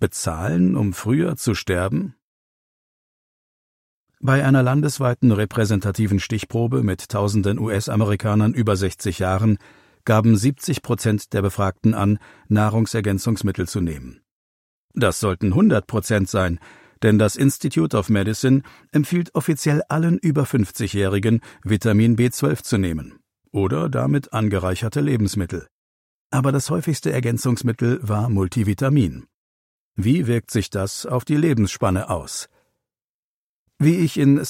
Bezahlen, um früher zu sterben? Bei einer landesweiten repräsentativen Stichprobe mit tausenden US-Amerikanern über 60 Jahren gaben 70% der Befragten an, Nahrungsergänzungsmittel zu nehmen. Das sollten 100% sein, denn das Institute of Medicine empfiehlt offiziell allen über 50-Jährigen, Vitamin B12 zu nehmen oder damit angereicherte Lebensmittel. Aber das häufigste Ergänzungsmittel war Multivitamin. Wie wirkt sich das auf die Lebensspanne aus? Wie ich in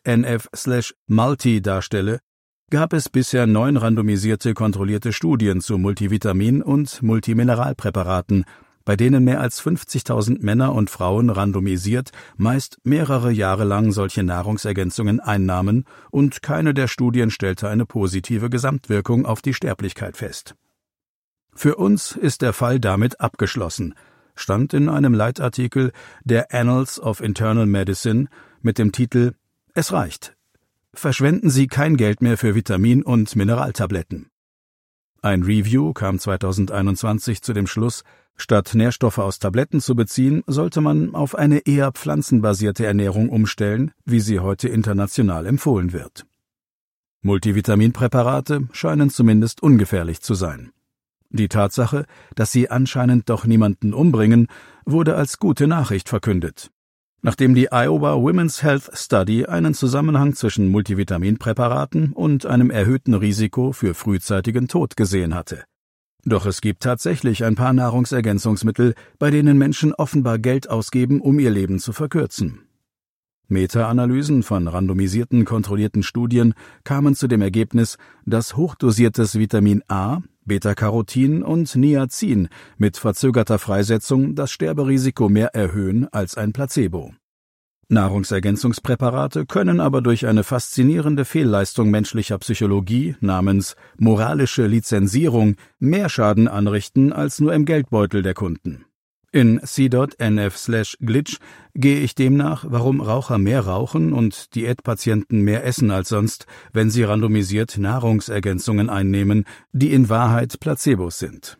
c.nf/multi darstelle, gab es bisher 9 randomisierte kontrollierte Studien zu Multivitamin- und Multimineralpräparaten, bei denen mehr als 50.000 Männer und Frauen randomisiert meist mehrere Jahre lang solche Nahrungsergänzungen einnahmen, und keine der Studien stellte eine positive Gesamtwirkung auf die Sterblichkeit fest. Für uns ist der Fall damit abgeschlossen, stand in einem Leitartikel der Annals of Internal Medicine mit dem Titel »Es reicht. Verschwenden Sie kein Geld mehr für Vitamin- und Mineraltabletten«. Ein Review kam 2021 zu dem Schluss, statt Nährstoffe aus Tabletten zu beziehen, sollte man auf eine eher pflanzenbasierte Ernährung umstellen, wie sie heute international empfohlen wird. Multivitaminpräparate scheinen zumindest ungefährlich zu sein. Die Tatsache, dass sie anscheinend doch niemanden umbringen, wurde als gute Nachricht verkündet. Nachdem die Iowa Women's Health Study einen Zusammenhang zwischen Multivitaminpräparaten und einem erhöhten Risiko für frühzeitigen Tod gesehen hatte. Doch es gibt tatsächlich ein paar Nahrungsergänzungsmittel, bei denen Menschen offenbar Geld ausgeben, um ihr Leben zu verkürzen. Meta-Analysen von randomisierten, kontrollierten Studien kamen zu dem Ergebnis, dass hochdosiertes Vitamin A, Beta-Carotin und Niacin mit verzögerter Freisetzung das Sterberisiko mehr erhöhen als ein Placebo. Nahrungsergänzungspräparate können aber durch eine faszinierende Fehlleistung menschlicher Psychologie namens moralische Lizenzierung mehr Schaden anrichten als nur im Geldbeutel der Kunden. In c.nf/glitch gehe ich demnach, warum Raucher mehr rauchen und Diätpatienten mehr essen als sonst, wenn sie randomisiert Nahrungsergänzungen einnehmen, die in Wahrheit Placebos sind.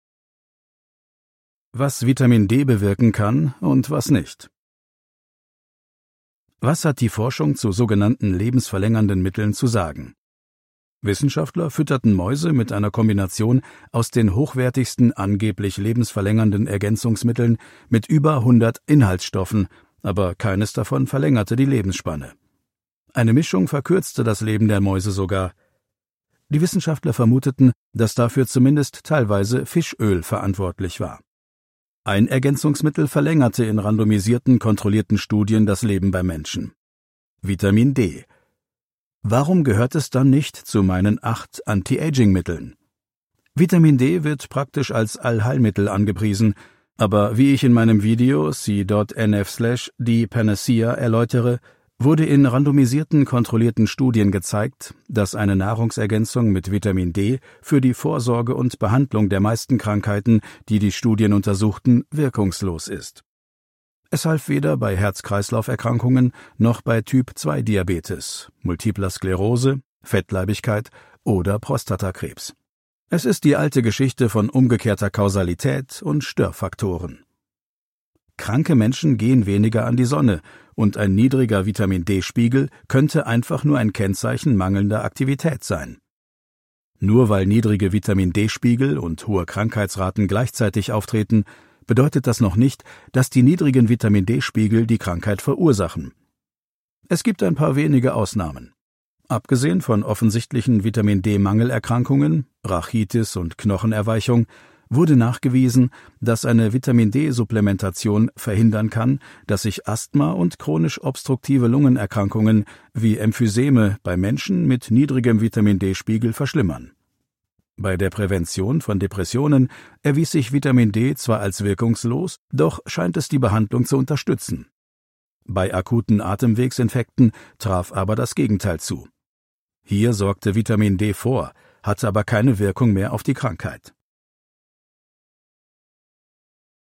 Was Vitamin D bewirken kann und was nicht. Was hat die Forschung zu sogenannten lebensverlängernden Mitteln zu sagen? Wissenschaftler fütterten Mäuse mit einer Kombination aus den hochwertigsten angeblich lebensverlängernden Ergänzungsmitteln mit über 100 Inhaltsstoffen, aber keines davon verlängerte die Lebensspanne. Eine Mischung verkürzte das Leben der Mäuse sogar. Die Wissenschaftler vermuteten, dass dafür zumindest teilweise Fischöl verantwortlich war. Ein Ergänzungsmittel verlängerte in randomisierten, kontrollierten Studien das Leben bei Menschen. Vitamin D. Warum gehört es dann nicht zu meinen 8 Anti-Aging-Mitteln? Vitamin D wird praktisch als Allheilmittel angepriesen, aber wie ich in meinem Video c.nf/die Panacea erläutere, wurde in randomisierten, kontrollierten Studien gezeigt, dass eine Nahrungsergänzung mit Vitamin D für die Vorsorge und Behandlung der meisten Krankheiten, die die Studien untersuchten, wirkungslos ist. Es half weder bei Herz-Kreislauf-Erkrankungen noch bei Typ-2-Diabetes, Multipler Sklerose, Fettleibigkeit oder Prostatakrebs. Es ist die alte Geschichte von umgekehrter Kausalität und Störfaktoren. Kranke Menschen gehen weniger an die Sonne, und ein niedriger Vitamin-D-Spiegel könnte einfach nur ein Kennzeichen mangelnder Aktivität sein. Nur weil niedrige Vitamin-D-Spiegel und hohe Krankheitsraten gleichzeitig auftreten, bedeutet das noch nicht, dass die niedrigen Vitamin-D-Spiegel die Krankheit verursachen. Es gibt ein paar wenige Ausnahmen. Abgesehen von offensichtlichen Vitamin-D-Mangelerkrankungen, Rachitis und Knochenerweichung, wurde nachgewiesen, dass eine Vitamin-D-Supplementation verhindern kann, dass sich Asthma und chronisch obstruktive Lungenerkrankungen wie Emphyseme bei Menschen mit niedrigem Vitamin-D-Spiegel verschlimmern. Bei der Prävention von Depressionen erwies sich Vitamin D zwar als wirkungslos, doch scheint es die Behandlung zu unterstützen. Bei akuten Atemwegsinfekten traf aber das Gegenteil zu. Hier sorgte Vitamin D vor, hatte aber keine Wirkung mehr auf die Krankheit.